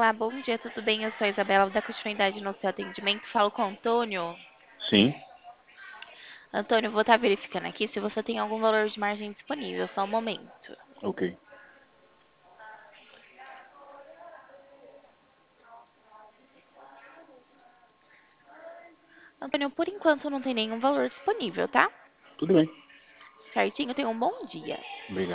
Olá, bom dia, tudo bem? Eu sou a Isabela, vou dar continuidade no seu atendimento. Falo com o Antônio. Sim, Antônio, vou estar verificando aqui se você tem algum valor de margem disponível, só um momento. ok. Antônio, por enquanto não tem nenhum valor disponível, tá? Tudo bem. Certinho, tenha um bom dia. Obrigado.